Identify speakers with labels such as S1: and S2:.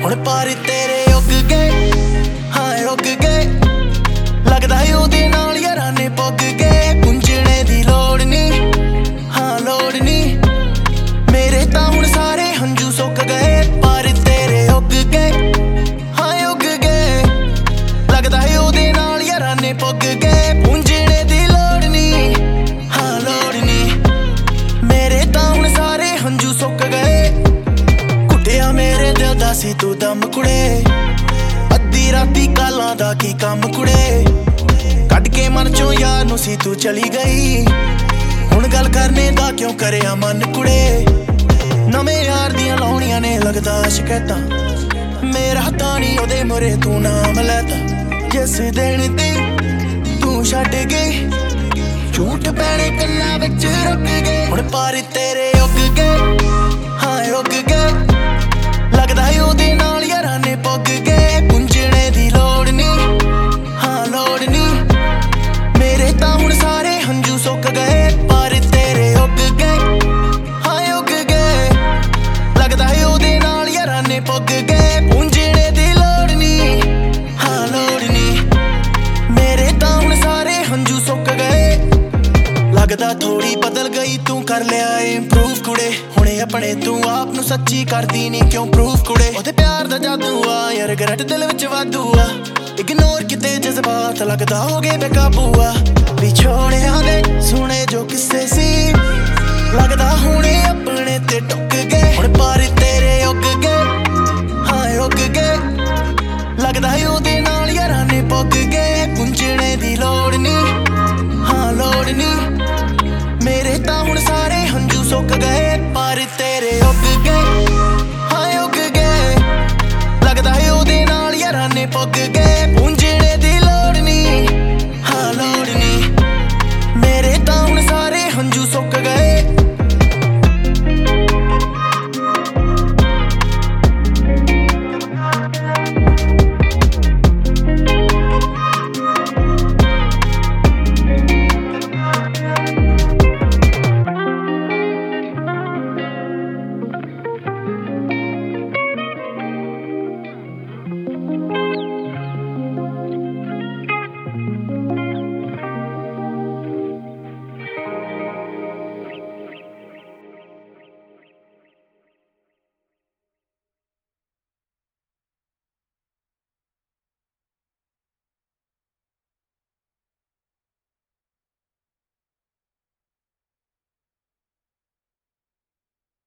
S1: ਹੁਣ ਪਰ ਤੇਰੇ ਉੱਗ ਗਏ, ਹਾਂ ਉੱਗ ਗਏ। ਲੱਗਦਾ ਏ ਉਹਦੇ ਨਾਲ ਯਾਰਾਂ ਨੇ ਪੁੱਗ ਗਏ। ਪੁੰਝਣੇ ਦੀ ਲੋੜ ਨੀ, ਹਾਂ ਲੋੜ ਨੀ। ਮੇਰੇ ਤਾਂ ਹੁਣ ਸਾਰੇ ਹੰਝੂ ਸੁੱਕ ਗਏ। ਪਰ ਤੇਰੇ ਉੱਗ ਗਏ, ਹਾਂ ਉੱਗ ਗਏ। ਲੱਗਦਾ ਏ ਉਹਦੇ ਨਾਲ ਯਾਰਾਂ ਨੇ ਪੁੱਗ ਗਏ। ਪੁੰਝਣੇ ਦੀ ਲੋੜ ਨੀ, ਹਾਂ ਲੋੜ ਨੀ। ਮੇਰੇ ਤਾਂ ਹੁਣ ਸਾਰੇ ਹੰਝੂ ਸੁੱਕ ਗਏ। ਘੁੱਟਿਆ ਮੇਰੇ ਦਿਲ ਦਾ ਸੀ ਤੂੰ ਦਮ ਕੁੜੇ। ਅੱਧੀ ਰਾਤੀ ਕਾਲਾਂ ਦਾ ਕੀ ਕੰਮ ਕੁੜੇ। ਕੱਢ ਕੇ ਮਨ ਚੋਂ ਯਾਰ ਨੂੰ ਸੀ ਤੂੰ ਚਲੀ ਗਈ। ਹੁਣ ਗੱਲ ਕਰਨੇ ਦਾ ਕਿਉਂ ਕਰਿਆ ਮਨ ਕੁੜੇ। ਨਵੇਂ ਯਾਰ ਦੀਆਂ ਲਾਉਣੀਆਂ ਨੇ ਲੱਗਦਾ ਸ਼ਿਕਾਇਤਾਂ। ਮੇਰਾ ਤਾਂ ਨੀ ਉਹਦੇ ਮੁਰੇ ਤੂੰ ਨਾਮ ਲੈਤਾ। ਜਿਸ ਦਿਨ ਦੀ ਤੂੰ ਛੱਡ ਗਈ, ਝੂਠ ਪੈਣੇ ਕੰਨਾਂ ਵਿੱਚ ਰੁਕ ਗਏ। ਹੁਣ ਪਰ ਤੇਰੇ ਉੱਗ ਗਏ, ਹਾਂ ਉੱਗ ਗਏ। ਲੱਗਦਾ ਏ ਉਹਦੇ ਨਾਲ ਯਾਰਾਂ ਨੇ ਪੁੱਗ ਗਏ। ਪੁੰਝਣੇ ਦੀ ਲੋੜ ਨੀ, ਹਾਂ ਲੋੜ ਨੀ। ਮੇਰੇ ਤਾਂ ਹੁਣ ਸਾਰੇ ਹੰਝੂ ਸੁੱਕ ਗਏ। ਪਰ ਤੇਰੇ ਉੱਗ ਗਏ, ਹਾਂ ਉੱਗ ਗਏ। ਲੱਗਦਾ ਏ ਉਹਦੇ ਨਾਲ ਯਾਰਾਂ ਨੇ ਪੁੱਗ ਗਏ। ਪੁੰਝਣੇ ਦੀ ਲੋੜ ਨੀ, ਹਾਂ ਲੋੜ ਨੀ। ਮੇਰੇ ਤਾਂ ਹੁਣ ਸਾਰੇ ਹੰਝੂ ਸੁੱਕ ਗਏ। ਲੱਗਦਾ ਥੋੜੀ ਬਦਲ ਗਈ ਤੂੰ, ਕਰ ਲਿਆ ਇੰਪਰੂਵ ਕੁੜੇ। ਹੁਣੇ ਆਪਣੇ ਤੂੰ ਆਪ ਨੂੰ ਸੱਚੀ ਕਰਦੀ ਨੀ ਕਿਉਂ ਪ੍ਰੂਫ ਕੁੜੇ। ਉਹਦੇ ਪਿਆਰ ਦਾ ਜਾਦੂ ਆ ਯਾਰ, ਰਿਗਰੈਟ ਦਿਲ ਵਿੱਚ ਵਾਧੂ ਆ। ਇਗਨੋਰ ਕਿਤੇ ਜਜ਼ਬਾਤ ਲੱਗਦਾ ਹੋ ਗਏ ਬੇਕਾਬੂ ਆ। ਵਿਛੋੜਿਆਂ ਦੇ ਸੁਣੇ ਜੋ ਕਿੱਸੇ ਸੀ, ਲੱਗਦਾ ਹੁਣੇ ਆਪਣੇ ਤੇ ਟੁੱਕ ਗਏ। ਹੁਣ ਪਰ ਤੇਰੇ ਉੱਗ ਗਏ, ਹਾਂ ਉੱਗ ਗਏ। ਲੱਗਦਾ ਏ ਉਹਦੇ ਨਾਲ ਯਾਰਾਂ ਨੇ ਪੁੱਗ ਗਏ। ਪੁੰਝਣੇ ਦੀ ਲੋੜ ਨੀ, ਹਾਂ ਲੋੜ ਨੀ। ਮੇਰੇ ਤਾਂ ਹੁਣ ਸਾਰੇ ਹੰਝੂ ਸੁੱਕ ਗਏ।